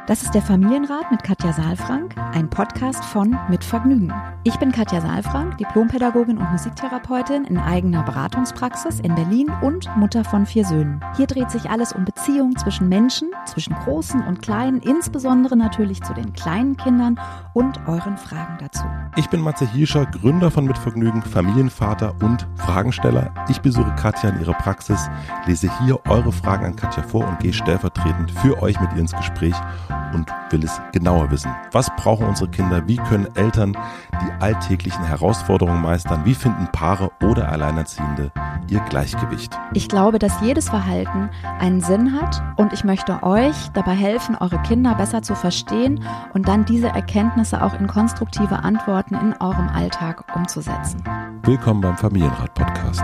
Das ist der Familienrat mit Katja Saalfrank, ein Podcast von Mit Vergnügen. Ich bin Katja Saalfrank, Diplompädagogin und Musiktherapeutin in eigener Beratungspraxis in Berlin und Mutter von 4 Söhnen. Hier dreht sich alles um Beziehungen zwischen Menschen, zwischen Großen und Kleinen, insbesondere natürlich zu den kleinen Kindern und euren Fragen dazu. Ich bin Matze Hirscher, Gründer von Mit Vergnügen, Familienvater und Fragensteller. Ich besuche Katja in ihrer Praxis, lese hier eure Fragen an Katja vor und gehe stellvertretend für euch mit ihr ins Gespräch und will es genauer wissen. Was brauchen unsere Kinder? Wie können Eltern die alltäglichen Herausforderungen meistern? Wie finden Paare oder Alleinerziehende ihr Gleichgewicht? Ich glaube, dass jedes Verhalten einen Sinn hat und ich möchte euch dabei helfen, eure Kinder besser zu verstehen und dann diese Erkenntnisse auch in konstruktive Antworten in eurem Alltag umzusetzen. Willkommen beim Familienrat-Podcast.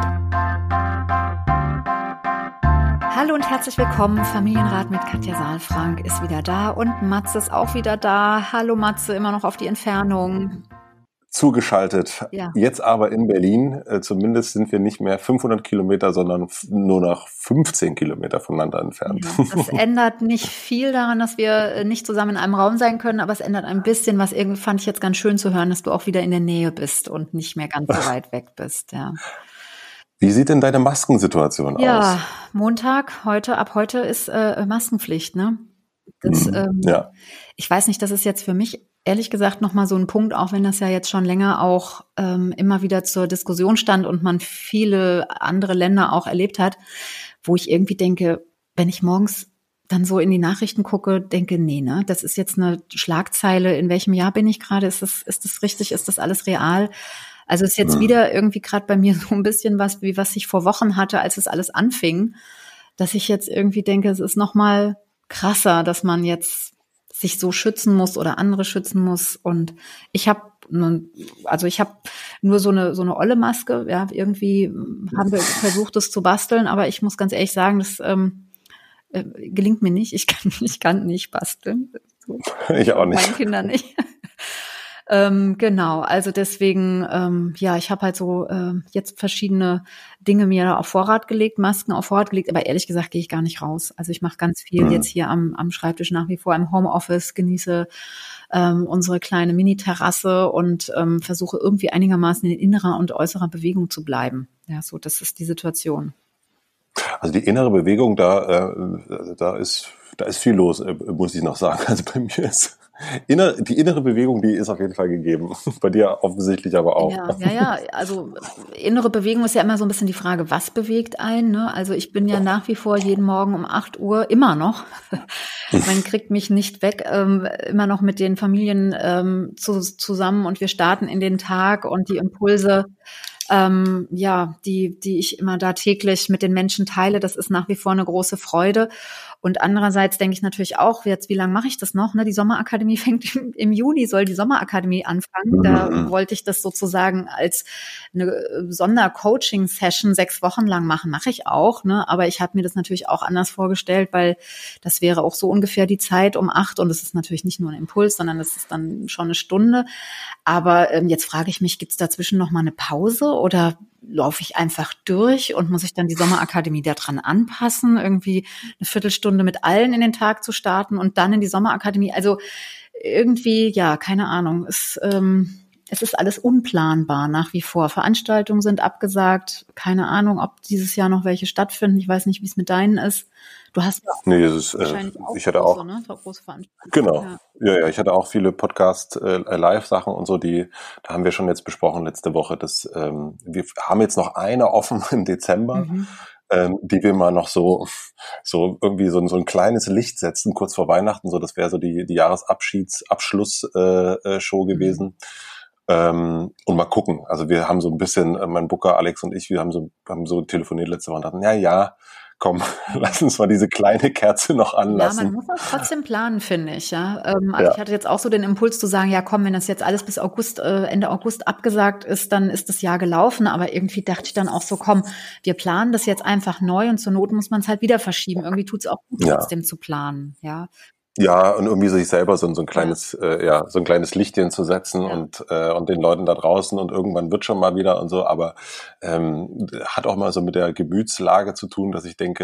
Hallo und herzlich willkommen. Familienrat mit Katja Saalfrank ist wieder da und Matze ist auch wieder da. Hallo Matze, immer noch auf die Entfernung. Zugeschaltet. Ja. Jetzt aber in Berlin. Zumindest sind wir nicht mehr 500 Kilometer, sondern nur noch 15 Kilometer voneinander entfernt. Ja, das ändert nicht viel daran, dass wir nicht zusammen in einem Raum sein können, aber es ändert ein bisschen, was irgendwie fand ich jetzt ganz schön zu hören, dass du auch wieder in der Nähe bist und nicht mehr ganz so weit weg bist. Ja. Wie sieht denn deine Maskensituation aus? Ja, Montag, ab heute ist Maskenpflicht, ne? Das, ja. Ich weiß nicht, das ist jetzt für mich ehrlich gesagt nochmal so ein Punkt, auch wenn das ja jetzt schon länger auch immer wieder zur Diskussion stand und man viele andere Länder auch erlebt hat, wo ich irgendwie denke, wenn ich morgens dann so in die Nachrichten gucke, denke, nee, ne, das ist jetzt eine Schlagzeile, in welchem Jahr bin ich gerade, ist das richtig, ist das alles real? Also ist jetzt wieder irgendwie gerade bei mir so ein bisschen was ich vor Wochen hatte, als es alles anfing, dass ich jetzt irgendwie denke, es ist noch mal krasser, dass man jetzt sich so schützen muss oder andere schützen muss. Und ich habe nur so eine olle Maske. Ja, irgendwie haben wir versucht, das zu basteln, aber ich muss ganz ehrlich sagen, das gelingt mir nicht. Ich kann nicht basteln. So. Ich auch nicht. Meine Kinder nicht. Genau, also deswegen, ich habe halt so jetzt verschiedene Dinge mir auf Vorrat gelegt, Masken auf Vorrat gelegt, aber ehrlich gesagt gehe ich gar nicht raus. Also ich mache ganz viel jetzt hier am Schreibtisch nach wie vor im Homeoffice, genieße unsere kleine Mini-Terrasse und versuche irgendwie einigermaßen in innerer und äußerer Bewegung zu bleiben. Ja, so, das ist die Situation. Also die innere Bewegung, da ist viel los, muss ich noch sagen. Also bei mir ist die innere Bewegung, die ist auf jeden Fall gegeben. Bei dir offensichtlich aber auch. Ja. Also innere Bewegung ist ja immer so ein bisschen die Frage, was bewegt einen, ne? Also ich bin ja nach wie vor jeden Morgen um 8 Uhr immer noch. Man kriegt mich nicht weg, immer noch mit den Familien zusammen und wir starten in den Tag und die Impulse, die ich immer da täglich mit den Menschen teile, das ist nach wie vor eine große Freude. Und andererseits denke ich natürlich auch, jetzt, wie lange mache ich das noch? Ne? Die Sommerakademie fängt im Juni, soll die Sommerakademie anfangen. Da wollte ich das sozusagen als eine Sondercoaching-Session 6 Wochen lang machen. Mache ich auch, ne? Aber ich habe mir das natürlich auch anders vorgestellt, weil das wäre auch so ungefähr die Zeit um 8 und es ist natürlich nicht nur ein Impuls, sondern das ist dann schon eine Stunde. Aber jetzt frage ich mich, gibt es dazwischen noch mal eine Pause oder laufe ich einfach durch und muss ich dann die Sommerakademie daran anpassen, irgendwie eine Viertelstunde mit allen in den Tag zu starten und dann in die Sommerakademie? Also irgendwie, ja, keine Ahnung. Es ist alles unplanbar nach wie vor. Veranstaltungen sind abgesagt. Keine Ahnung, ob dieses Jahr noch welche stattfinden. Ich weiß nicht, wie es mit deinen ist. Du hast ja wahrscheinlich auch ich hatte auch ne? Große Veranstaltungen. Genau. Ja, ich hatte auch viele Podcast-Live-Sachen und so, da haben wir schon jetzt besprochen letzte Woche, dass wir haben jetzt noch eine offen im Dezember, die wir mal noch so irgendwie so ein kleines Licht setzen, kurz vor Weihnachten, so das wäre so die Jahresabschluss-Show gewesen. Und mal gucken. Also wir haben so ein bisschen, mein Booker Alex und ich, wir haben so telefoniert letzte Woche und dachten, komm, lass uns mal diese kleine Kerze noch anlassen. Ja, man muss das trotzdem planen, finde ich. Ja, ich hatte jetzt auch so den Impuls zu sagen, ja komm, wenn das jetzt alles bis Ende August abgesagt ist, dann ist das Jahr gelaufen. Aber irgendwie dachte ich dann auch so, komm, wir planen das jetzt einfach neu und zur Not muss man es halt wieder verschieben. Irgendwie tut es auch gut, trotzdem zu planen. Ja. Ja, und irgendwie sich selber so ein kleines, so ein kleines Lichtchen zu setzen und den Leuten da draußen und irgendwann wird schon mal wieder und so, aber hat auch mal so mit der Gemütslage zu tun, dass ich denke,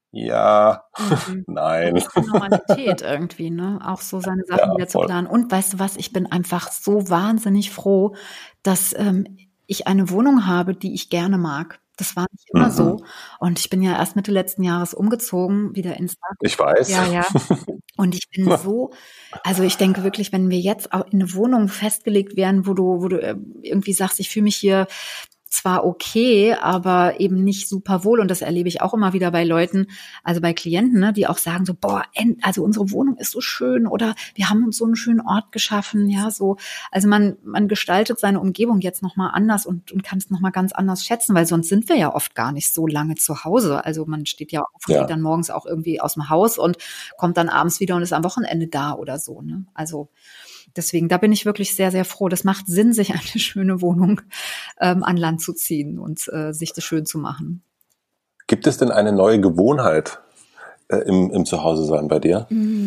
Ja, Mhm. nein. Das ist die Normalität irgendwie, ne? Auch so seine Sachen Ja, wieder zu voll. planen. Und weißt du was? Ich bin einfach so wahnsinnig froh, dass ich eine Wohnung habe, die ich gerne mag. Das war nicht immer Mhm. so. Und ich bin ja erst Mitte letzten Jahres umgezogen, wieder ins Land. Ich weiß. Ja, ja. Und ich bin so, also ich denke wirklich, wenn wir jetzt auch in eine Wohnung festgelegt wären, wo du irgendwie sagst, ich fühle mich hier zwar okay, aber eben nicht super wohl. Und das erlebe ich auch immer wieder bei Leuten, also bei Klienten, ne, die auch sagen so, boah, also unsere Wohnung ist so schön oder wir haben uns so einen schönen Ort geschaffen, ja, so. Also man gestaltet seine Umgebung jetzt nochmal anders und kann es nochmal ganz anders schätzen, weil sonst sind wir ja oft gar nicht so lange zu Hause. Also man steht ja auf und geht dann morgens auch irgendwie aus dem Haus und kommt dann abends wieder und ist am Wochenende da oder so, ne. Also deswegen, da bin ich wirklich sehr, sehr froh. Das macht Sinn, sich eine schöne Wohnung an Land zu ziehen und sich das schön zu machen. Gibt es denn eine neue Gewohnheit im Zuhause-Sein bei dir?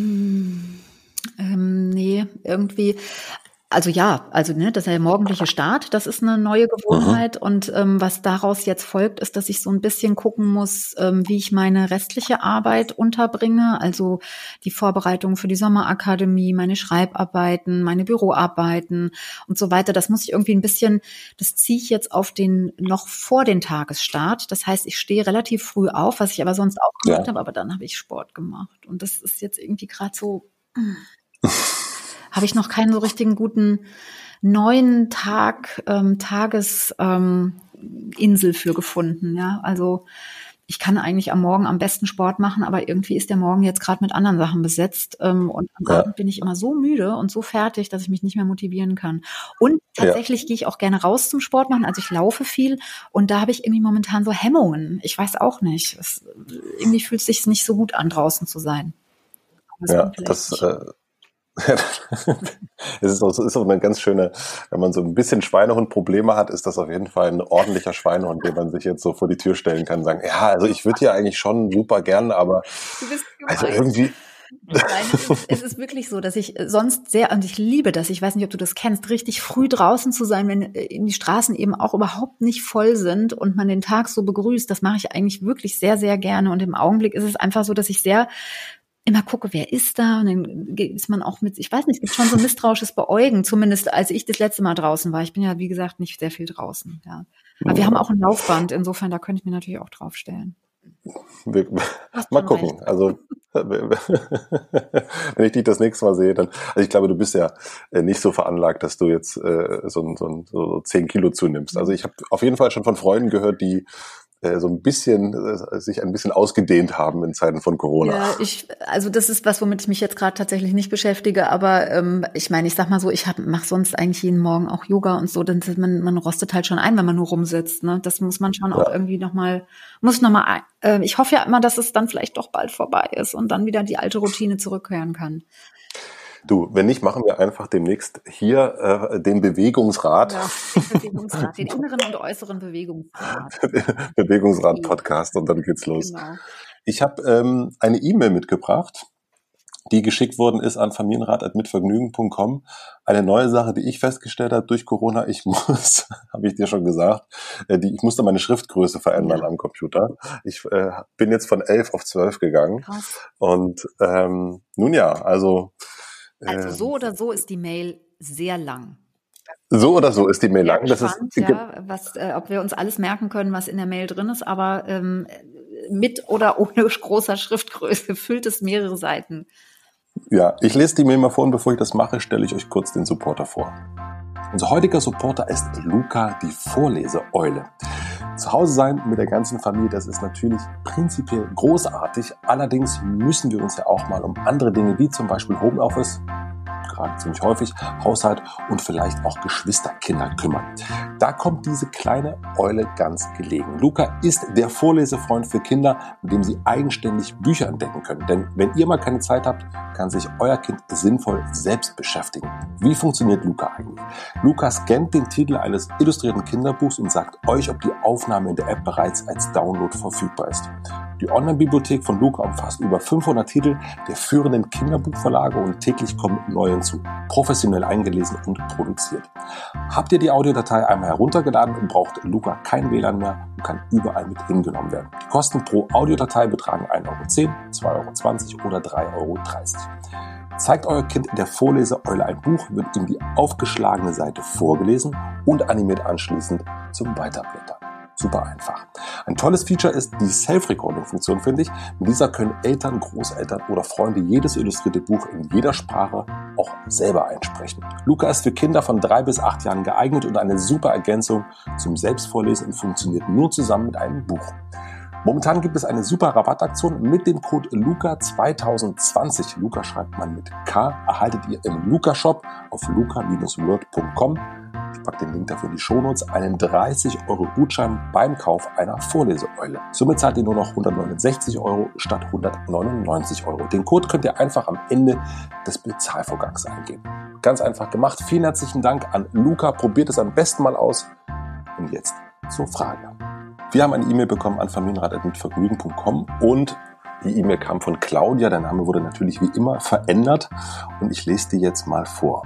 Nee, irgendwie. Also ja, also ne, das ist der morgendliche Start, das ist eine neue Gewohnheit und was daraus jetzt folgt, ist, dass ich so ein bisschen gucken muss, wie ich meine restliche Arbeit unterbringe, also die Vorbereitung für die Sommerakademie, meine Schreibarbeiten, meine Büroarbeiten und so weiter. Das muss ich irgendwie ein bisschen, das ziehe ich jetzt auf den noch vor den Tagesstart. Das heißt, ich stehe relativ früh auf, was ich aber sonst auch gemacht habe, aber dann habe ich Sport gemacht und das ist jetzt irgendwie gerade so. Habe ich noch keinen so richtigen guten neuen Insel für gefunden, ja. Also ich kann eigentlich am Morgen am besten Sport machen, aber irgendwie ist der Morgen jetzt gerade mit anderen Sachen besetzt und am Abend bin ich immer so müde und so fertig, dass ich mich nicht mehr motivieren kann. Und tatsächlich gehe ich auch gerne raus zum Sport machen, also ich laufe viel und da habe ich irgendwie momentan so Hemmungen. Ich weiß auch nicht. Irgendwie fühlt es sich nicht so gut an, draußen zu sein. Es ist auch eine ganz schöne, wenn man so ein bisschen Schweinehund-Probleme hat, ist das auf jeden Fall ein ordentlicher Schweinehund, den man sich jetzt so vor die Tür stellen kann und sagen, ja, also ich würde ja eigentlich schon super gern, aber also irgendwie. Nein, es ist wirklich so, dass ich sonst sehr, und ich liebe das, ich weiß nicht, ob du das kennst, richtig früh draußen zu sein, wenn die Straßen eben auch überhaupt nicht voll sind und man den Tag so begrüßt, das mache ich eigentlich wirklich sehr, sehr gerne und im Augenblick ist es einfach so, dass ich sehr immer gucke, wer ist da und dann ist man auch mit, ich weiß nicht, es gibt schon so ein misstrauisches Beäugen, zumindest als ich das letzte Mal draußen war. Ich bin ja, wie gesagt, nicht sehr viel draußen. Ja. Aber wir haben auch ein Laufband, insofern, da könnte ich mir natürlich auch draufstellen. Mal gucken. Recht. Also wenn ich dich das nächste Mal sehe, dann, also ich glaube, du bist ja nicht so veranlagt, dass du jetzt so 10 Kilo zunimmst. Also ich habe auf jeden Fall schon von Freunden gehört, die so ein bisschen sich ein bisschen ausgedehnt haben in Zeiten von Corona. Ja, also das ist was, womit ich mich jetzt gerade tatsächlich nicht beschäftige, aber ich meine, ich sag mal so, ich mache sonst eigentlich jeden Morgen auch Yoga und so, dann man rostet halt schon ein, wenn man nur rumsitzt, ne? Das muss man schon auch irgendwie ich hoffe ja immer, dass es dann vielleicht doch bald vorbei ist und dann wieder die alte Routine zurückkehren kann. Du, wenn nicht, machen wir einfach demnächst hier den Bewegungsrat. Ja, den Bewegungsrat, den inneren und äußeren Bewegungsrat. Bewegungsrat-Podcast und dann geht's los. Genau. Ich habe eine E-Mail mitgebracht, die geschickt worden ist an familienrat@mitvergnügen.com. Eine neue Sache, die ich festgestellt habe durch Corona, habe ich dir schon gesagt, ich musste meine Schriftgröße verändern am Computer. Ich bin jetzt von 11 auf 12 gegangen. Krass. Und nun ja, also so oder so ist die Mail sehr lang. So oder so ist die Mail lang. Das ist ob wir uns alles merken können, was in der Mail drin ist, aber mit oder ohne großer Schriftgröße füllt es mehrere Seiten. Ja, ich lese die Mail mal vor und bevor ich das mache, stelle ich euch kurz den Supporter vor. Unser heutiger Supporter ist Luca, die Vorleseeule. Zu Hause sein mit der ganzen Familie, das ist natürlich prinzipiell großartig. Allerdings müssen wir uns ja auch mal um andere Dinge wie zum Beispiel Homeoffice, gerade ziemlich häufig, Haushalt und vielleicht auch Geschwisterkinder kümmern. Da kommt diese kleine Eule ganz gelegen. Luca ist der Vorlesefreund für Kinder, mit dem sie eigenständig Bücher entdecken können. Denn wenn ihr mal keine Zeit habt, kann sich euer Kind sinnvoll selbst beschäftigen. Wie funktioniert Luca eigentlich? Luca scannt den Titel eines illustrierten Kinderbuchs und sagt euch, ob die Aufnahme in der App bereits als Download verfügbar ist. Die Online-Bibliothek von Luca umfasst über 500 Titel der führenden Kinderbuchverlage und täglich kommen neue hinzu, professionell eingelesen und produziert. Habt ihr die Audiodatei einmal heruntergeladen und braucht Luca kein WLAN mehr und kann überall mit hingenommen werden. Die Kosten pro Audiodatei betragen 1,10 €, 2,20 € oder 3,30 €. Zeigt euer Kind in der Vorleseeule ein Buch, wird ihm die aufgeschlagene Seite vorgelesen und animiert anschließend zum Weiterblättern. Super einfach. Ein tolles Feature ist die Self-Recording-Funktion, finde ich. Mit dieser können Eltern, Großeltern oder Freunde jedes illustrierte Buch in jeder Sprache auch selber einsprechen. Luca ist für Kinder von 3 bis 8 Jahren geeignet und eine super Ergänzung zum Selbstvorlesen und funktioniert nur zusammen mit einem Buch. Momentan gibt es eine super Rabattaktion mit dem Code LUCA2020. Luca schreibt man mit K, erhaltet ihr im Luca-Shop auf luca-word.com. Ich packe den Link dafür in die Shownotes, einen 30 € Gutschein beim Kauf einer Vorleseeule. Somit zahlt ihr nur noch 169 € statt 199 €. Den Code könnt ihr einfach am Ende des Bezahlvorgangs eingeben. Ganz einfach gemacht. Vielen herzlichen Dank an Luca. Probiert es am besten mal aus. Und jetzt zur Frage. Wir haben eine E-Mail bekommen an familienrat@mitvergnügen.com und die E-Mail kam von Claudia. Der Name wurde natürlich wie immer verändert und ich lese die jetzt mal vor.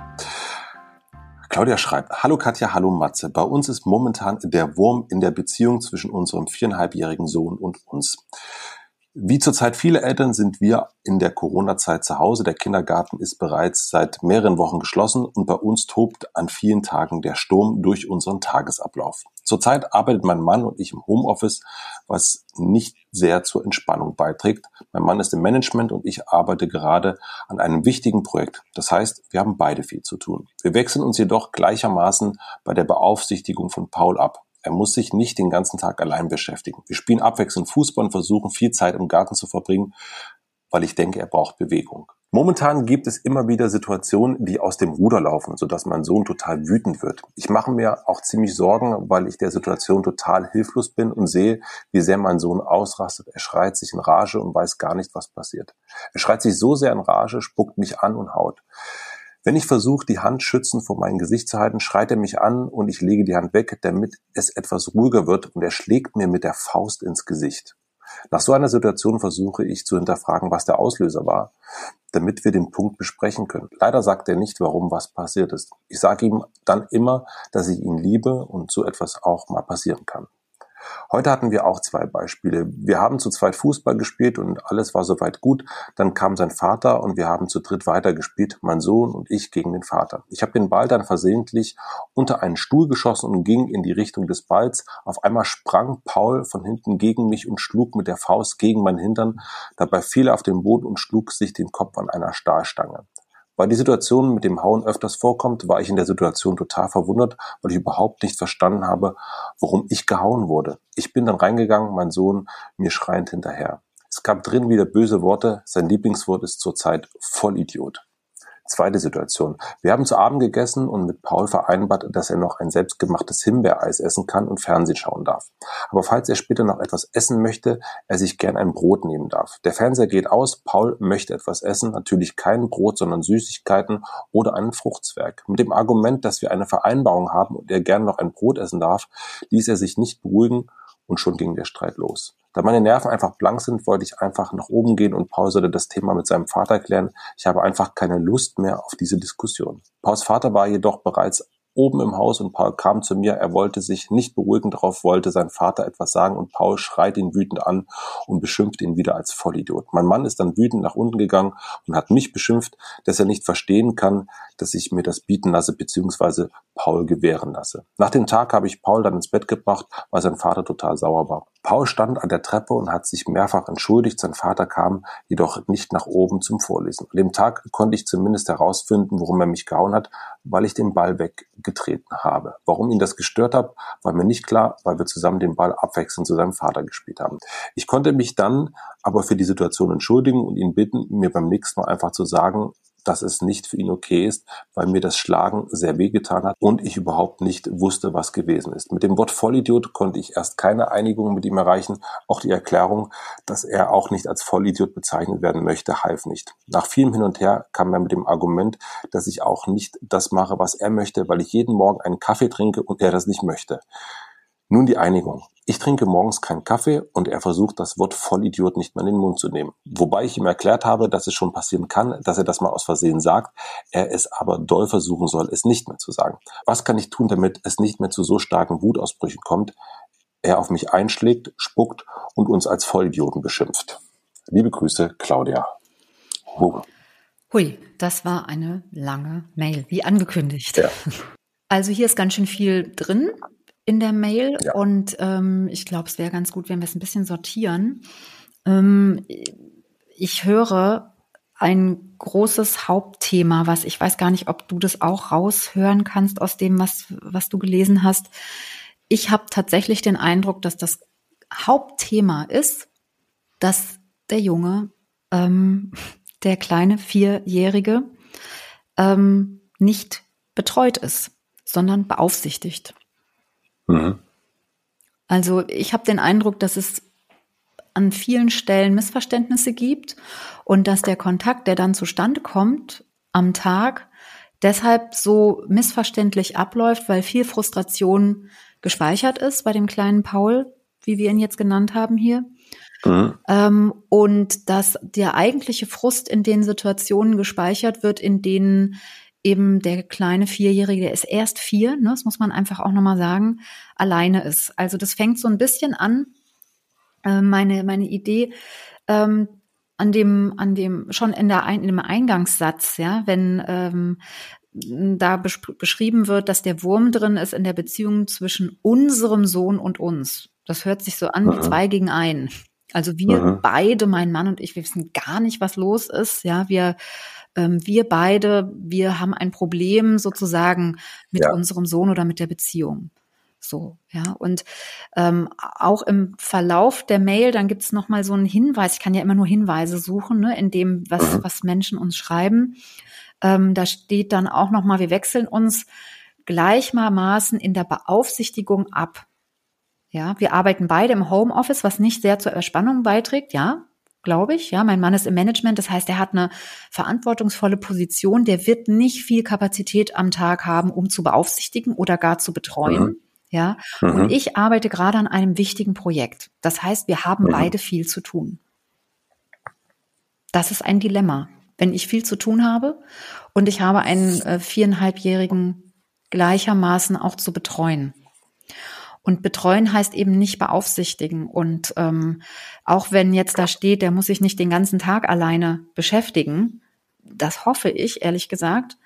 Claudia schreibt: Hallo Katja, hallo Matze. Bei uns ist momentan der Wurm in der Beziehung zwischen unserem 4,5-jährigen Sohn und uns. Wie zurzeit viele Eltern sind wir in der Corona-Zeit zu Hause. Der Kindergarten ist bereits seit mehreren Wochen geschlossen und bei uns tobt an vielen Tagen der Sturm durch unseren Tagesablauf. Zurzeit arbeitet mein Mann und ich im Homeoffice, was nicht sehr zur Entspannung beiträgt. Mein Mann ist im Management und ich arbeite gerade an einem wichtigen Projekt. Das heißt, wir haben beide viel zu tun. Wir wechseln uns jedoch gleichermaßen bei der Beaufsichtigung von Paul ab. Er muss sich nicht den ganzen Tag allein beschäftigen. Wir spielen abwechselnd Fußball und versuchen viel Zeit im Garten zu verbringen, weil ich denke, er braucht Bewegung. Momentan gibt es immer wieder Situationen, die aus dem Ruder laufen, sodass mein Sohn total wütend wird. Ich mache mir auch ziemlich Sorgen, weil ich der Situation total hilflos bin und sehe, wie sehr mein Sohn ausrastet. Er schreit sich in Rage und weiß gar nicht, was passiert. Er schreit sich so sehr in Rage, spuckt mich an und haut. Wenn ich versuche, die Hand schützend vor mein Gesicht zu halten, schreit er mich an und ich lege die Hand weg, damit es etwas ruhiger wird und er schlägt mir mit der Faust ins Gesicht. Nach so einer Situation versuche ich zu hinterfragen, was der Auslöser war, damit wir den Punkt besprechen können. Leider sagt er nicht, warum was passiert ist. Ich sage ihm dann immer, dass ich ihn liebe und so etwas auch mal passieren kann. Heute hatten wir auch 2 Beispiele. Wir haben zu zweit Fußball gespielt und alles war soweit gut. Dann kam sein Vater und wir haben zu dritt weitergespielt, mein Sohn und ich gegen den Vater. Ich habe den Ball dann versehentlich unter einen Stuhl geschossen und ging in die Richtung des Balls. Auf einmal sprang Paul von hinten gegen mich und schlug mit der Faust gegen meinen Hintern. Dabei fiel er auf den Boden und schlug sich den Kopf an einer Stahlstange. Weil die Situation mit dem Hauen öfters vorkommt, war ich in der Situation total verwundert, weil ich überhaupt nicht verstanden habe, warum ich gehauen wurde. Ich bin dann reingegangen, mein Sohn mir schreiend hinterher. Es gab drin wieder böse Worte, sein Lieblingswort ist zurzeit Vollidiot. Zweite Situation. Wir haben zu Abend gegessen und mit Paul vereinbart, dass er noch ein selbstgemachtes Himbeereis essen kann und Fernsehen schauen darf. Aber falls er später noch etwas essen möchte, er sich gern ein Brot nehmen darf. Der Fernseher geht aus, Paul möchte etwas essen, natürlich kein Brot, sondern Süßigkeiten oder einen Fruchtzwerg. Mit dem Argument, dass wir eine Vereinbarung haben und er gern noch ein Brot essen darf, ließ er sich nicht beruhigen und schon ging der Streit los. Da meine Nerven einfach blank sind, wollte ich einfach nach oben gehen und Paul sollte das Thema mit seinem Vater klären. Ich habe einfach keine Lust mehr auf diese Diskussion. Pauls Vater war jedoch bereits oben im Haus und Paul kam zu mir. Er wollte sich nicht beruhigen, darauf wollte sein Vater etwas sagen und Paul schreit ihn wütend an und beschimpft ihn wieder als Vollidiot. Mein Mann ist dann wütend nach unten gegangen und hat mich beschimpft, dass er nicht verstehen kann, dass ich mir das bieten lasse bzw. Paul gewähren lasse. Nach dem Tag habe ich Paul dann ins Bett gebracht, weil sein Vater total sauer war. Paul stand an der Treppe und hat sich mehrfach entschuldigt. Sein Vater kam jedoch nicht nach oben zum Vorlesen. An dem Tag konnte ich zumindest herausfinden, warum er mich gehauen hat, weil ich den Ball weggetreten habe. Warum ihn das gestört hat, war mir nicht klar, weil wir zusammen den Ball abwechselnd zu seinem Vater gespielt haben. Ich konnte mich dann aber für die Situation entschuldigen und ihn bitten, mir beim nächsten Mal einfach zu sagen, dass es nicht für ihn okay ist, weil mir das Schlagen sehr wehgetan hat und ich überhaupt nicht wusste, was gewesen ist. Mit dem Wort Vollidiot konnte ich erst keine Einigung mit ihm erreichen. Auch die Erklärung, dass er auch nicht als Vollidiot bezeichnet werden möchte, half nicht. Nach vielem Hin und Her kam er mit dem Argument, dass ich auch nicht das mache, was er möchte, weil ich jeden Morgen einen Kaffee trinke und er das nicht möchte. Nun die Einigung. Ich trinke morgens keinen Kaffee und er versucht, das Wort Vollidiot nicht mehr in den Mund zu nehmen. Wobei ich ihm erklärt habe, dass es schon passieren kann, dass er das mal aus Versehen sagt, er es aber doll versuchen soll, es nicht mehr zu sagen. Was kann ich tun, damit es nicht mehr zu so starken Wutausbrüchen kommt? Er auf mich einschlägt, spuckt und uns als Vollidioten beschimpft. Liebe Grüße, Claudia. Hui, das war eine lange Mail, wie angekündigt. Ja. Also hier ist ganz schön viel drin in der Mail, Ja. und ich glaube, es wäre ganz gut, wenn wir es ein bisschen sortieren. Ich höre ein großes Hauptthema, was ich weiß gar nicht, ob du das auch raushören kannst aus dem, was du gelesen hast. Ich habe tatsächlich den Eindruck, dass das Hauptthema ist, dass der Junge, der kleine 4-Jährige, nicht betreut ist, sondern beaufsichtigt. Mhm. Also ich habe den Eindruck, dass es an vielen Stellen Missverständnisse gibt und dass der Kontakt, der dann zustande kommt am Tag, deshalb so missverständlich abläuft, weil viel Frustration gespeichert ist bei dem kleinen Paul, wie wir ihn jetzt genannt haben hier. Mhm. Und dass der eigentliche Frust in den Situationen gespeichert wird, in denen eben der kleine 4-Jährige, der ist erst 4, ne, das muss man einfach auch nochmal sagen, alleine ist. Also das fängt so ein bisschen an, meine Idee, an dem schon in dem Eingangssatz, ja, wenn da beschrieben wird, dass der Wurm drin ist in der Beziehung zwischen unserem Sohn und uns. Das hört sich so an wie 2 gegen 1. Also wir beide, mein Mann und ich, wir wissen gar nicht, was los ist. Ja, wir beide, wir haben ein Problem sozusagen mit unserem Sohn oder mit der Beziehung. So, ja. Und auch im Verlauf der Mail, dann gibt es nochmal so einen Hinweis. Ich kann ja immer nur Hinweise suchen, ne, in dem, was Menschen uns schreiben. Da steht dann auch nochmal, wir wechseln uns gleichermaßen in der Beaufsichtigung ab. Ja, wir arbeiten beide im Homeoffice, was nicht sehr zur Entspannung beiträgt, ja, glaube ich. Ja, mein Mann ist im Management, das heißt, er hat eine verantwortungsvolle Position, der wird nicht viel Kapazität am Tag haben, um zu beaufsichtigen oder gar zu betreuen. Ja, und ich arbeite gerade an einem wichtigen Projekt. Das heißt, wir haben beide viel zu tun. Das ist ein Dilemma. Wenn ich viel zu tun habe und ich habe einen 4,5-Jährigen gleichermaßen auch zu betreuen. Und betreuen heißt eben nicht beaufsichtigen. Und auch wenn jetzt da steht, der muss sich nicht den ganzen Tag alleine beschäftigen, das hoffe ich, ehrlich gesagt,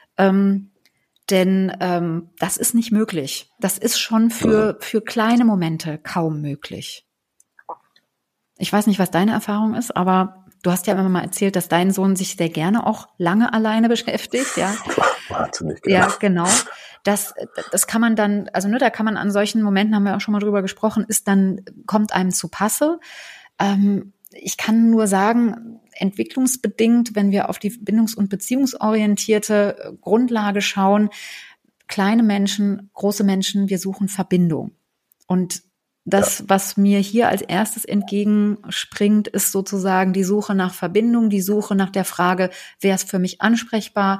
denn das ist nicht möglich. Das ist schon für kleine Momente kaum möglich. Ich weiß nicht, was deine Erfahrung ist, aber du hast ja immer mal erzählt, dass dein Sohn sich sehr gerne auch lange alleine beschäftigt, ja. Wahnsinnig. Ja, genau. Das kann man dann, also ne, da kann man an solchen Momenten, haben wir auch schon mal drüber gesprochen, kommt einem zu Passe. Ich kann nur sagen, entwicklungsbedingt, wenn wir auf die bindungs- und beziehungsorientierte Grundlage schauen, kleine Menschen, große Menschen, wir suchen Verbindung. Und das, was mir hier als erstes entgegenspringt, ist sozusagen die Suche nach Verbindung, die Suche nach der Frage, wer ist für mich ansprechbar,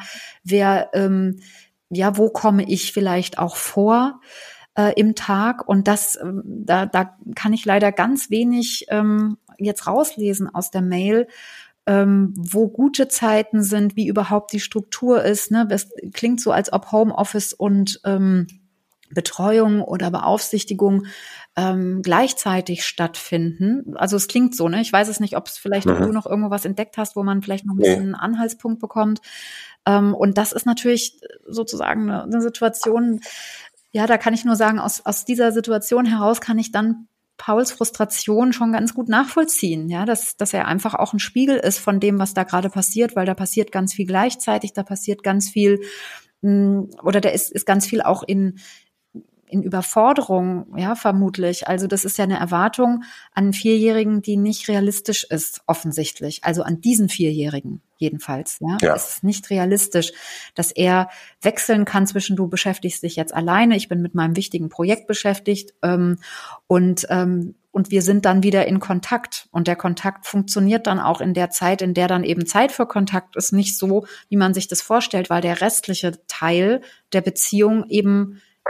wo komme ich vielleicht auch vor im Tag? Und da kann ich leider ganz wenig jetzt rauslesen aus der Mail, wo gute Zeiten sind, wie überhaupt die Struktur ist. Ne? Es klingt so, als ob Homeoffice und Betreuung oder Beaufsichtigung gleichzeitig stattfinden. Also es klingt so, ne? Ich weiß es nicht, ob es vielleicht du noch irgendwo was entdeckt hast, wo man vielleicht noch ein bisschen einen Anhaltspunkt bekommt. Und das ist natürlich sozusagen eine Situation, ja, da kann ich nur sagen, aus dieser Situation heraus kann ich dann Pauls Frustration schon ganz gut nachvollziehen, ja, dass er einfach auch ein Spiegel ist von dem, was da gerade passiert, weil da passiert ganz viel gleichzeitig, da passiert ganz viel, oder da ist ganz viel auch in Überforderung, ja, vermutlich. Also das ist ja eine Erwartung an einen 4-Jährigen, die nicht realistisch ist, offensichtlich. Also an diesen 4-Jährigen jedenfalls. Ja. Es ist nicht realistisch, dass er wechseln kann zwischen, du beschäftigst dich jetzt alleine, ich bin mit meinem wichtigen Projekt beschäftigt und wir sind dann wieder in Kontakt. Und der Kontakt funktioniert dann auch in der Zeit, in der dann eben Zeit für Kontakt ist, nicht so, wie man sich das vorstellt, weil der restliche Teil der Beziehung eben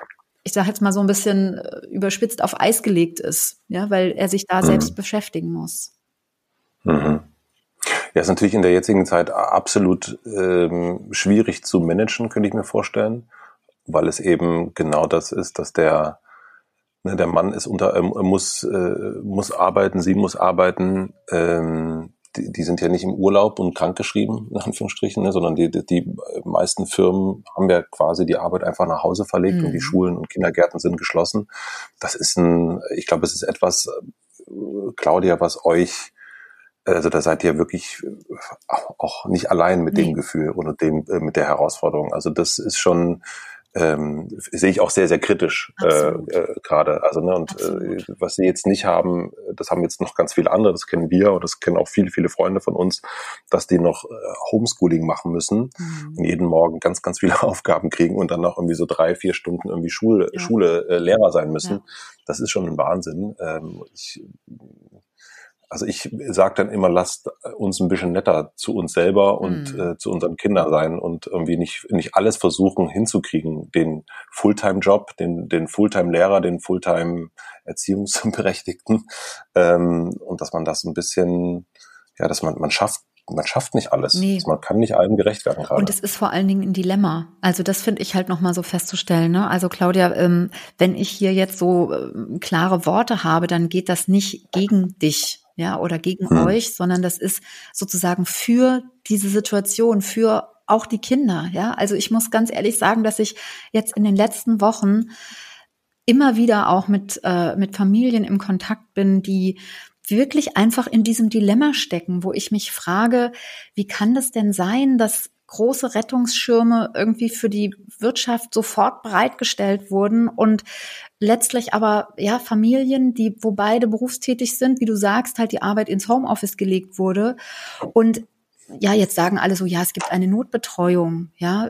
ich sage jetzt mal so ein bisschen überspitzt, auf Eis gelegt ist, ja, weil er sich da selbst beschäftigen muss. Mhm. Ja, ist natürlich in der jetzigen Zeit absolut schwierig zu managen, könnte ich mir vorstellen, weil es eben genau das ist, dass der Mann ist muss arbeiten, sie muss arbeiten, die sind ja nicht im Urlaub und krankgeschrieben, in Anführungsstrichen, ne, sondern die meisten Firmen haben ja quasi die Arbeit einfach nach Hause verlegt und die Schulen und Kindergärten sind geschlossen. Ich glaube, es ist etwas, Claudia, was euch, also da seid ihr wirklich auch nicht allein mit dem Gefühl und mit der Herausforderung. Also das ist schon, sehe ich auch sehr, sehr kritisch gerade. Also was sie jetzt nicht haben, das haben jetzt noch ganz viele andere, das kennen wir und das kennen auch viele, viele Freunde von uns, dass die noch Homeschooling machen müssen und jeden Morgen ganz, ganz viele Aufgaben kriegen und dann noch irgendwie so 3-4 Stunden irgendwie Schule Lehrer sein müssen. Ja. Das ist schon ein Wahnsinn. Ich sage dann immer, lasst uns ein bisschen netter zu uns selber und zu unseren Kindern sein und irgendwie nicht alles versuchen hinzukriegen, den Fulltime-Job, den Fulltime-Lehrer, den Fulltime-Erziehungsberechtigten, und dass man das ein bisschen, ja, dass man schafft nicht alles. Nee. Man kann nicht allem gerecht werden gerade. Und es ist vor allen Dingen ein Dilemma. Also das finde ich halt nochmal so festzustellen. Ne? Also Claudia, wenn ich hier jetzt so klare Worte habe, dann geht das nicht gegen dich, ja, oder gegen euch, sondern das ist sozusagen für diese Situation, für auch die Kinder, ja. Also ich muss ganz ehrlich sagen, dass ich jetzt in den letzten Wochen immer wieder auch mit Familien im Kontakt bin, die wirklich einfach in diesem Dilemma stecken, wo ich mich frage, wie kann das denn sein, dass große Rettungsschirme irgendwie für die Wirtschaft sofort bereitgestellt wurden und letztlich aber ja Familien, wo beide berufstätig sind, wie du sagst, halt die Arbeit ins Homeoffice gelegt wurde und ja, jetzt sagen alle so, ja, es gibt eine Notbetreuung, ja,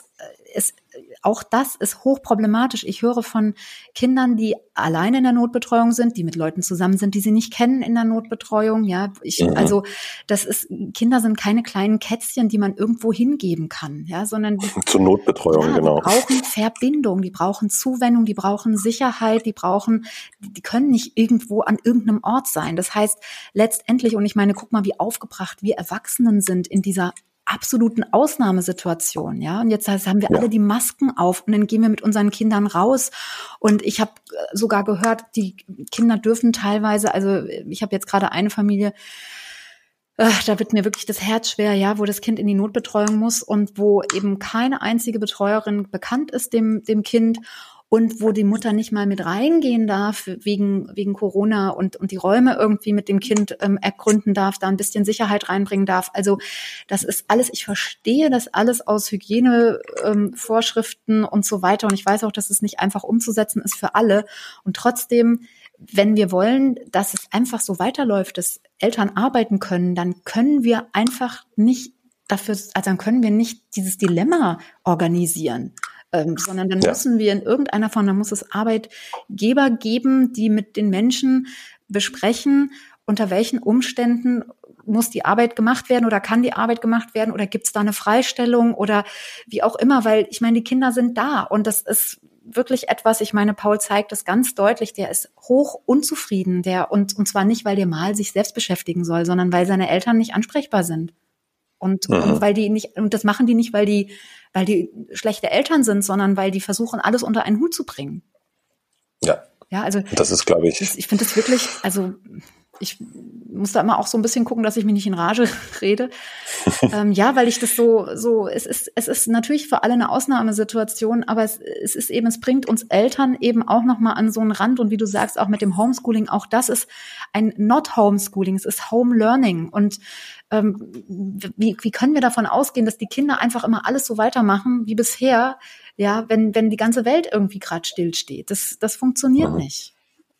auch das ist hochproblematisch. Ich höre von Kindern, die alleine in der Notbetreuung sind, die mit Leuten zusammen sind, die sie nicht kennen in der Notbetreuung. Ja, also Kinder sind keine kleinen Kätzchen, die man irgendwo hingeben kann, ja, sondern zur Notbetreuung, genau. Die brauchen Verbindung, die brauchen Zuwendung, die brauchen Sicherheit, die können nicht irgendwo an irgendeinem Ort sein. Das heißt letztendlich, und ich meine, guck mal, wie aufgebracht wir Erwachsenen sind in dieser absoluten Ausnahmesituation, ja. Und jetzt haben wir alle die Masken auf und dann gehen wir mit unseren Kindern raus. Und ich habe sogar gehört, die Kinder dürfen teilweise, also ich habe jetzt gerade eine Familie, da wird mir wirklich das Herz schwer, ja, wo das Kind in die Notbetreuung muss und wo eben keine einzige Betreuerin bekannt ist dem Kind. Und wo die Mutter nicht mal mit reingehen darf wegen Corona und die Räume irgendwie mit dem Kind ergründen darf, da ein bisschen Sicherheit reinbringen darf. Also das ist alles, ich verstehe das alles aus Hygienevorschriften und so weiter. Und ich weiß auch, dass es nicht einfach umzusetzen ist für alle. Und trotzdem, wenn wir wollen, dass es einfach so weiterläuft, dass Eltern arbeiten können, dann können wir einfach nicht dann können wir nicht dieses Dilemma organisieren. Sondern dann müssen wir in irgendeiner Form, dann muss es Arbeitgeber geben, die mit den Menschen besprechen, unter welchen Umständen muss die Arbeit gemacht werden oder kann die Arbeit gemacht werden oder gibt es da eine Freistellung oder wie auch immer, weil ich meine, die Kinder sind da und das ist wirklich etwas, ich meine, Paul zeigt das ganz deutlich, der ist hoch unzufrieden, und zwar nicht, weil der mal sich selbst beschäftigen soll, sondern weil seine Eltern nicht ansprechbar sind. Und weil die nicht, und das machen die nicht, weil die schlechte Eltern sind, sondern weil die versuchen, alles unter einen Hut zu bringen. Ja. Ja, also. Das ist, glaube ich. Ich finde das wirklich, also, ich muss da immer auch so ein bisschen gucken, dass ich mich nicht in Rage rede. Ja, weil ich das es ist natürlich für alle eine Ausnahmesituation, aber es bringt uns Eltern eben auch nochmal an so einen Rand und wie du sagst, auch mit dem Homeschooling, auch das ist ein Not Homeschooling, es ist Home Learning und wie können wir davon ausgehen, dass die Kinder einfach immer alles so weitermachen wie bisher, ja, wenn die ganze Welt irgendwie gerade stillsteht. Das funktioniert nicht.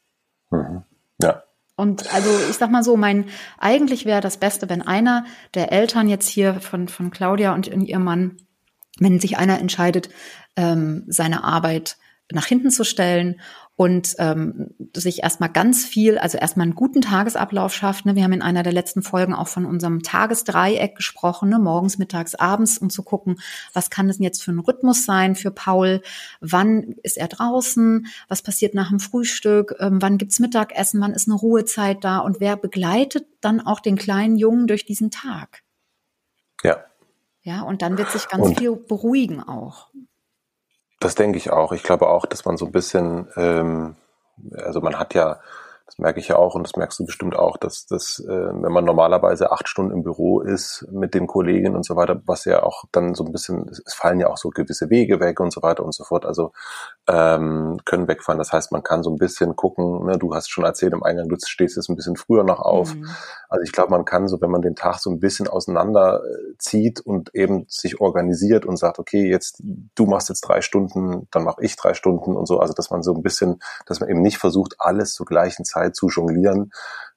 Ja. Und also ich sag mal so, eigentlich wäre das Beste, wenn einer der Eltern jetzt hier von Claudia und ihrem Mann, wenn sich einer entscheidet, seine Arbeit nach hinten zu stellen und sich erstmal ganz viel, also erstmal einen guten Tagesablauf schafft. Ne? Wir haben in einer der letzten Folgen auch von unserem Tagesdreieck gesprochen, ne? Morgens, mittags, abends, um zu gucken, was kann das denn jetzt für ein Rhythmus sein für Paul, wann ist er draußen, was passiert nach dem Frühstück, wann gibt's Mittagessen, wann ist eine Ruhezeit da und wer begleitet dann auch den kleinen Jungen durch diesen Tag. Ja. Ja, und dann wird sich ganz viel beruhigen auch. Das denke ich auch. Ich glaube auch, dass man so ein bisschen, also man hat ja, das merke ich ja auch und das merkst du bestimmt auch, dass wenn man normalerweise 8 Stunden im Büro ist mit den Kollegen und so weiter, was ja auch dann so ein bisschen, es fallen ja auch so gewisse Wege weg und so weiter und so fort, also können wegfallen. Das heißt, man kann so ein bisschen gucken, ne, du hast schon erzählt im Eingang, du stehst jetzt ein bisschen früher noch auf. Also ich glaube, man kann so, wenn man den Tag so ein bisschen auseinander zieht und eben sich organisiert und sagt, okay, jetzt du machst jetzt 3 Stunden, dann mache ich 3 Stunden und so, also dass man so ein bisschen, dass man eben nicht versucht, alles zur gleichen Zeit zu jonglieren,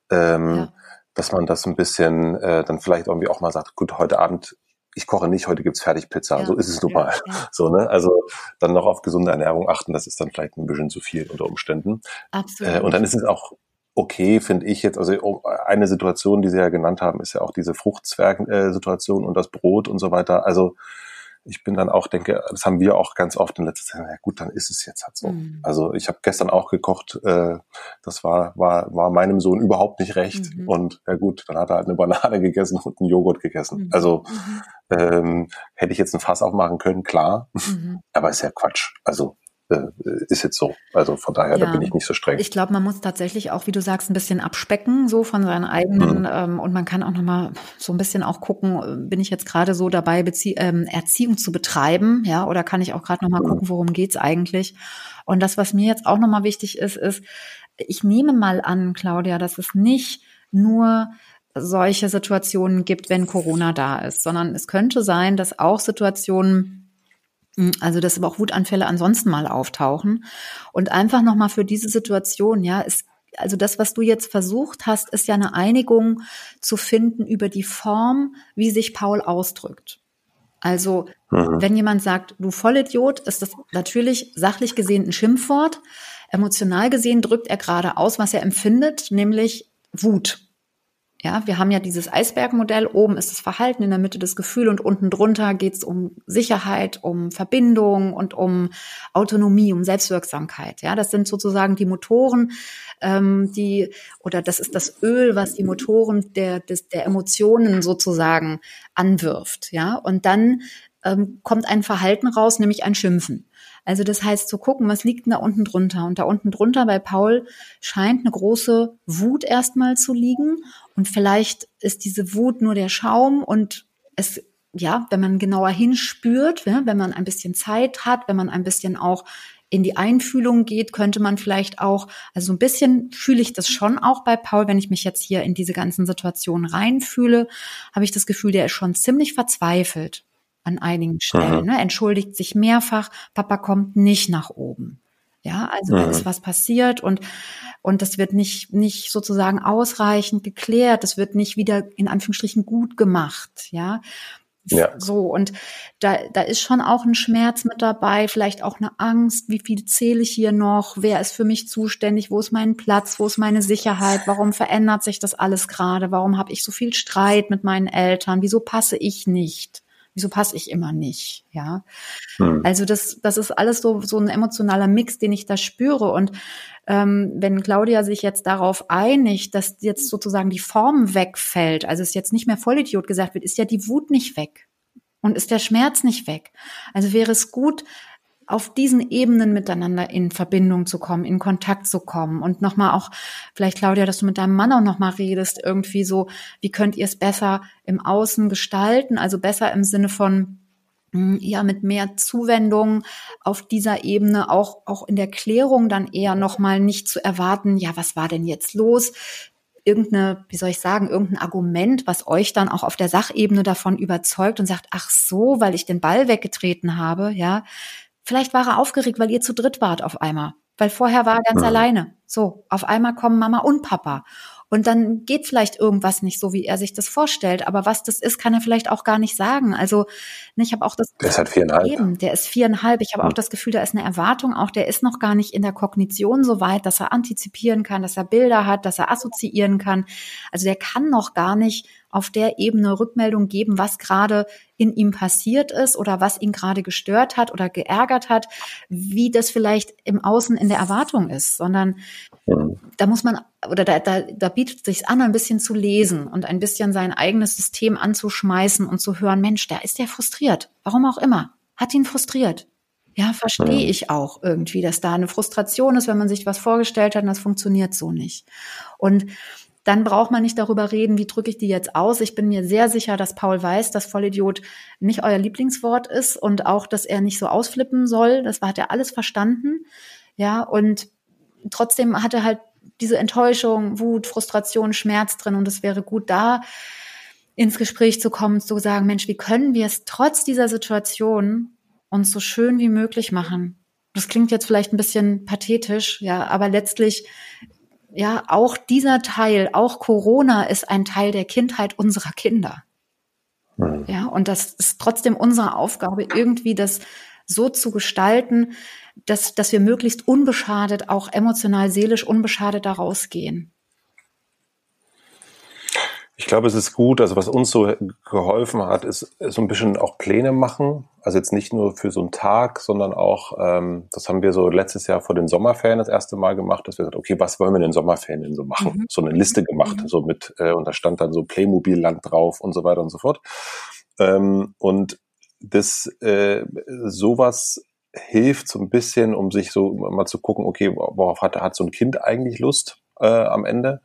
dass man das ein bisschen dann vielleicht irgendwie auch mal sagt, gut, heute Abend ich koche nicht, heute gibt's Fertigpizza, so ist es nun mal. So, ne? Also dann noch auf gesunde Ernährung achten, das ist dann vielleicht ein bisschen zu viel unter Umständen. Absolut. Und dann ist es auch okay, finde ich jetzt, also eine Situation, die Sie ja genannt haben, ist ja auch diese Fruchtzwerg-Situation und das Brot und so weiter. Also ich bin dann auch, denke, das haben wir auch ganz oft in letzter Zeit, ja gut, dann ist es jetzt halt so. Also ich habe gestern auch gekocht, das war meinem Sohn überhaupt nicht recht. Und ja gut, dann hat er halt eine Banane gegessen und einen Joghurt gegessen. Also hätte ich jetzt ein Fass aufmachen können, klar, aber ist ja Quatsch. Also ist jetzt so. Also von daher, da bin ich nicht so streng. Ich glaube, man muss tatsächlich auch, wie du sagst, ein bisschen abspecken, so von seinen eigenen, und man kann auch nochmal so ein bisschen auch gucken, bin ich jetzt gerade so dabei, Erziehung zu betreiben, ja, oder kann ich auch gerade nochmal gucken, worum geht's eigentlich? Und das, was mir jetzt auch nochmal wichtig ist, ich nehme mal an, Claudia, dass es nicht nur solche Situationen gibt, wenn Corona da ist, sondern es könnte sein, dass auch Situationen, also dass aber auch Wutanfälle ansonsten mal auftauchen und einfach nochmal für diese Situation, ja, also das, was du jetzt versucht hast, ist ja eine Einigung zu finden über die Form, wie sich Paul ausdrückt. Also wenn jemand sagt, du Vollidiot, ist das natürlich sachlich gesehen ein Schimpfwort. Emotional gesehen drückt er gerade aus, was er empfindet, nämlich Wut. Ja, wir haben ja dieses Eisbergmodell. Oben ist das Verhalten, in der Mitte das Gefühl und unten drunter geht es um Sicherheit, um Verbindung und um Autonomie, um Selbstwirksamkeit. Ja, das sind sozusagen die Motoren, oder das ist das Öl, was die Motoren der Emotionen sozusagen anwirft. Ja, und dann kommt ein Verhalten raus, nämlich ein Schimpfen. Also das heißt, zu gucken, was liegt denn da unten drunter? Und da unten drunter bei Paul scheint eine große Wut erstmal zu liegen. Und vielleicht ist diese Wut nur der Schaum und es, ja, wenn man genauer hinspürt, ja, wenn man ein bisschen Zeit hat, wenn man ein bisschen auch in die Einfühlung geht, könnte man vielleicht auch, also so ein bisschen fühle ich das schon auch bei Paul, wenn ich mich jetzt hier in diese ganzen Situationen reinfühle, habe ich das Gefühl, der ist schon ziemlich verzweifelt an einigen Stellen, ne? Entschuldigt sich mehrfach, Papa kommt nicht nach oben. Ja, also da ist was passiert und das wird nicht sozusagen ausreichend geklärt, das wird nicht wieder in Anführungsstrichen gut gemacht, ja. So, und da ist schon auch ein Schmerz mit dabei, vielleicht auch eine Angst, wie viel zähle ich hier noch, wer ist für mich zuständig, wo ist mein Platz, wo ist meine Sicherheit, warum verändert sich das alles gerade, warum habe ich so viel Streit mit meinen Eltern, wieso passe ich nicht? Wieso passe ich immer nicht? Ja, also das ist alles so ein emotionaler Mix, den ich da spüre. Und wenn Claudia sich jetzt darauf einigt, dass jetzt sozusagen die Form wegfällt, also es jetzt nicht mehr Vollidiot gesagt wird, ist ja die Wut nicht weg und ist der Schmerz nicht weg. Also wäre es gut, auf diesen Ebenen miteinander in Verbindung zu kommen, in Kontakt zu kommen und nochmal auch, vielleicht Claudia, dass du mit deinem Mann auch nochmal redest, irgendwie so, wie könnt ihr es besser im Außen gestalten, also besser im Sinne von, ja, mit mehr Zuwendung auf dieser Ebene, auch in der Klärung dann eher nochmal nicht zu erwarten, ja, was war denn jetzt los? Irgendein Argument, was euch dann auch auf der Sachebene davon überzeugt und sagt, ach so, weil ich den Ball weggetreten habe, ja, vielleicht war er aufgeregt, weil ihr zu dritt wart auf einmal. Weil vorher war er ganz alleine. So, auf einmal kommen Mama und Papa. Und dann geht vielleicht irgendwas nicht so, wie er sich das vorstellt. Aber was das ist, kann er vielleicht auch gar nicht sagen. Also ich habe auch das Der ist halt 4,5. Eben, der ist 4,5. Ich habe auch das Gefühl, da ist eine Erwartung. Auch der ist noch gar nicht in der Kognition so weit, dass er antizipieren kann, dass er Bilder hat, dass er assoziieren kann. Also der kann noch gar nicht auf der Ebene Rückmeldung geben, was gerade in ihm passiert ist oder was ihn gerade gestört hat oder geärgert hat, wie das vielleicht im Außen in der Erwartung ist, sondern da muss man, oder da bietet es sich an, ein bisschen zu lesen und ein bisschen sein eigenes System anzuschmeißen und zu hören, Mensch, da ist der frustriert. Warum auch immer. Hat ihn frustriert. Ja, verstehe ich auch irgendwie, dass da eine Frustration ist, wenn man sich was vorgestellt hat und das funktioniert so nicht. Und dann braucht man nicht darüber reden, wie drücke ich die jetzt aus. Ich bin mir sehr sicher, dass Paul weiß, dass Vollidiot nicht euer Lieblingswort ist und auch, dass er nicht so ausflippen soll. Das hat er alles verstanden. Ja, und trotzdem hat er halt diese Enttäuschung, Wut, Frustration, Schmerz drin. Und es wäre gut, da ins Gespräch zu kommen, zu sagen, Mensch, wie können wir es trotz dieser Situation uns so schön wie möglich machen? Das klingt jetzt vielleicht ein bisschen pathetisch, ja, aber letztlich ja, auch dieser Teil, auch Corona ist ein Teil der Kindheit unserer Kinder. Ja, und das ist trotzdem unsere Aufgabe, irgendwie das so zu gestalten, dass wir möglichst unbeschadet, auch emotional, seelisch unbeschadet da rausgehen. Ich glaube, es ist gut, also was uns so geholfen hat, ist so ein bisschen auch Pläne machen. Also jetzt nicht nur für so einen Tag, sondern auch, das haben wir so letztes Jahr vor den Sommerferien das erste Mal gemacht, dass wir gesagt, okay, was wollen wir in den Sommerferien denn so machen? So eine Liste gemacht, so mit, und da stand dann so Playmobil-Land drauf und so weiter und so fort. Und das, sowas hilft so ein bisschen, um sich so mal zu gucken, okay, worauf hat so ein Kind eigentlich Lust am Ende?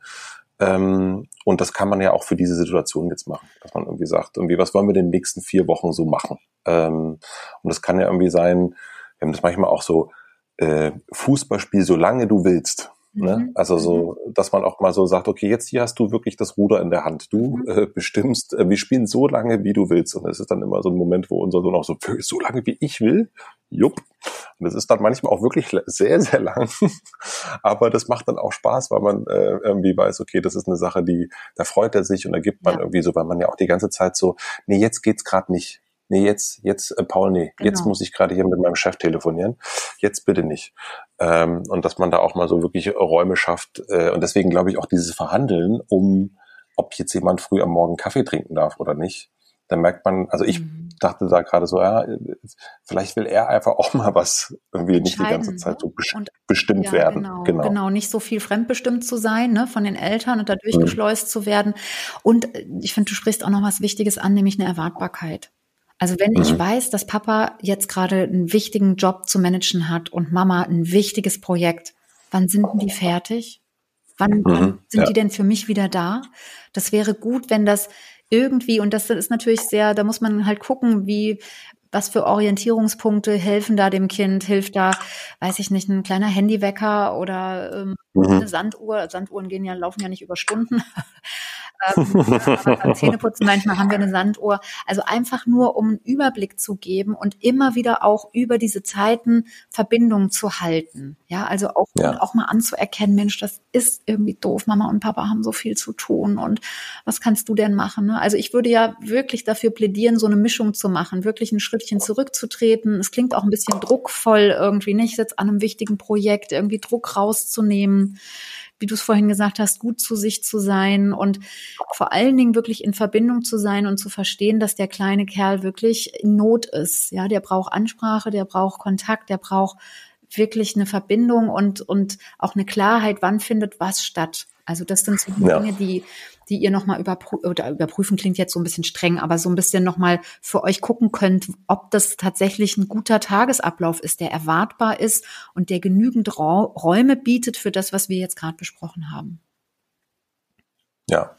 Und das kann man ja auch für diese Situation jetzt machen, dass man irgendwie sagt, irgendwie, was wollen wir in den nächsten 4 Wochen so machen? Und das kann ja irgendwie sein, wir haben das manchmal auch so, Fußballspiel, solange du willst. Ne? Also so, dass man auch mal so sagt, okay, jetzt hier hast du wirklich das Ruder in der Hand. Du bestimmst, wir spielen so lange, wie du willst. Und es ist dann immer so ein Moment, wo unser Sohn auch so lange, wie ich will. Jupp. Und das ist dann manchmal auch wirklich sehr, sehr lang. Aber das macht dann auch Spaß, weil man irgendwie weiß, okay, das ist eine Sache, da freut er sich und da gibt man irgendwie so, weil man ja auch die ganze Zeit so, nee, jetzt geht's gerade nicht. Nee, jetzt, Paul, nee, jetzt muss ich gerade hier mit meinem Chef telefonieren. Jetzt bitte nicht. Und dass man da auch mal so wirklich Räume schafft. Und deswegen glaube ich auch dieses Verhandeln, ob jetzt jemand früh am Morgen Kaffee trinken darf oder nicht. Da merkt man, also ich dachte da gerade so, ja, vielleicht will er einfach auch mal was irgendwie nicht die ganze Zeit so bestimmt werden. Genau, nicht so viel fremdbestimmt zu sein, ne, von den Eltern und da durchgeschleust zu werden. Und ich finde, du sprichst auch noch was Wichtiges an, nämlich eine Erwartbarkeit. Also wenn ich weiß, dass Papa jetzt gerade einen wichtigen Job zu managen hat und Mama ein wichtiges Projekt, wann sind denn die fertig? Wann sind die denn für mich wieder da? Das wäre gut, wenn das irgendwie, und das ist natürlich sehr, da muss man halt gucken, was für Orientierungspunkte helfen da dem Kind, hilft da, weiß ich nicht, ein kleiner Handywecker oder eine Sanduhr. Sanduhren laufen ja nicht über Stunden. Aber beim Zähneputzen manchmal haben wir eine Sanduhr. Also einfach nur, um einen Überblick zu geben und immer wieder auch über diese Zeiten Verbindung zu halten. Ja, also auch mal anzuerkennen, Mensch, das ist irgendwie doof. Mama und Papa haben so viel zu tun und was kannst du denn machen? Ne? Also ich würde ja wirklich dafür plädieren, so eine Mischung zu machen, wirklich ein Schrittchen zurückzutreten. Es klingt auch ein bisschen druckvoll irgendwie, nicht? Jetzt an einem wichtigen Projekt irgendwie Druck rauszunehmen. Wie du es vorhin gesagt hast, gut zu sich zu sein und vor allen Dingen wirklich in Verbindung zu sein und zu verstehen, dass der kleine Kerl wirklich in Not ist. Ja, der braucht Ansprache, der braucht Kontakt, der braucht wirklich eine Verbindung und auch eine Klarheit, wann findet was statt. Also das sind so Dinge, die ihr nochmal überprüfen klingt jetzt so ein bisschen streng, aber so ein bisschen nochmal für euch gucken könnt, ob das tatsächlich ein guter Tagesablauf ist, der erwartbar ist und der genügend Räume bietet für das, was wir jetzt gerade besprochen haben. Ja.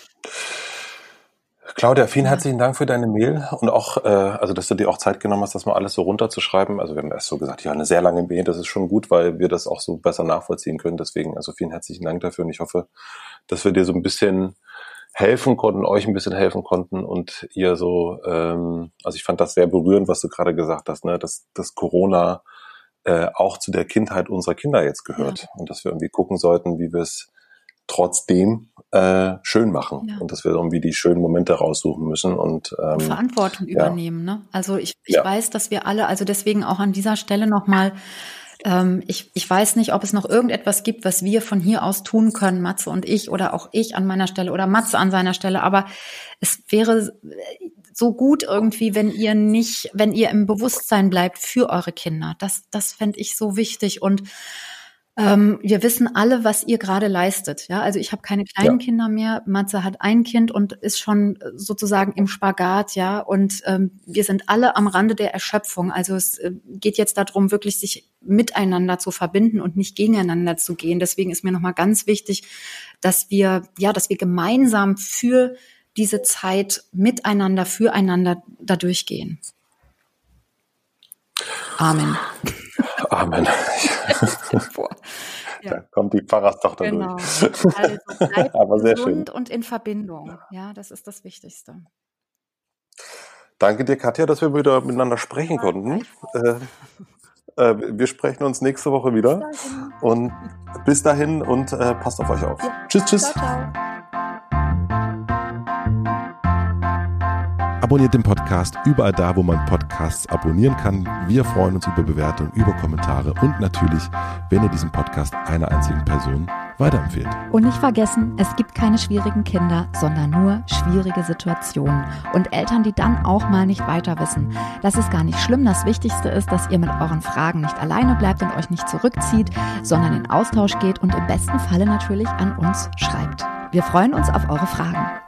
Claudia, vielen herzlichen Dank für deine Mail und auch, also dass du dir auch Zeit genommen hast, das mal alles so runterzuschreiben. Also wir haben erst so gesagt, ja, eine sehr lange Mail, das ist schon gut, weil wir das auch so besser nachvollziehen können. Deswegen, also vielen herzlichen Dank dafür und ich hoffe, dass wir dir so ein bisschen helfen konnten, euch ein bisschen helfen konnten und ihr so, also ich fand das sehr berührend, was du gerade gesagt hast, ne, dass Corona auch zu der Kindheit unserer Kinder jetzt gehört und dass wir irgendwie gucken sollten, wie wir es trotzdem schön machen und dass wir irgendwie die schönen Momente raussuchen müssen und Verantwortung übernehmen. Ne? Also ich weiß, dass wir alle, also deswegen auch an dieser Stelle nochmal, ich weiß nicht, ob es noch irgendetwas gibt, was wir von hier aus tun können, Matze und ich oder auch ich an meiner Stelle oder Matze an seiner Stelle, aber es wäre so gut irgendwie, wenn ihr im Bewusstsein bleibt für eure Kinder. Das fände ich so wichtig und wir wissen alle, was ihr gerade leistet. Ja, also ich habe keine kleinen Kinder mehr. Matze hat ein Kind und ist schon sozusagen im Spagat. Ja, und wir sind alle am Rande der Erschöpfung. Also es geht jetzt darum, wirklich sich miteinander zu verbinden und nicht gegeneinander zu gehen. Deswegen ist mir nochmal ganz wichtig, dass wir gemeinsam für diese Zeit miteinander, füreinander da durchgehen. Amen. Amen. Da kommt die Pfarrerstochter durch. Also bleibt aber sehr gesund schön. Und in Verbindung. Ja, das ist das Wichtigste. Danke dir, Katja, dass wir wieder miteinander sprechen konnten. Wir sprechen uns nächste Woche wieder. Und bis dahin und passt auf euch auf. Ja. Tschüss. Ciao, ciao. Abonniert den Podcast überall da, wo man Podcasts abonnieren kann. Wir freuen uns über Bewertungen, über Kommentare und natürlich, wenn ihr diesen Podcast einer einzigen Person weiterempfehlt. Und nicht vergessen, es gibt keine schwierigen Kinder, sondern nur schwierige Situationen. Und Eltern, die dann auch mal nicht weiter wissen. Das ist gar nicht schlimm. Das Wichtigste ist, dass ihr mit euren Fragen nicht alleine bleibt und euch nicht zurückzieht, sondern in Austausch geht und im besten Falle natürlich an uns schreibt. Wir freuen uns auf eure Fragen.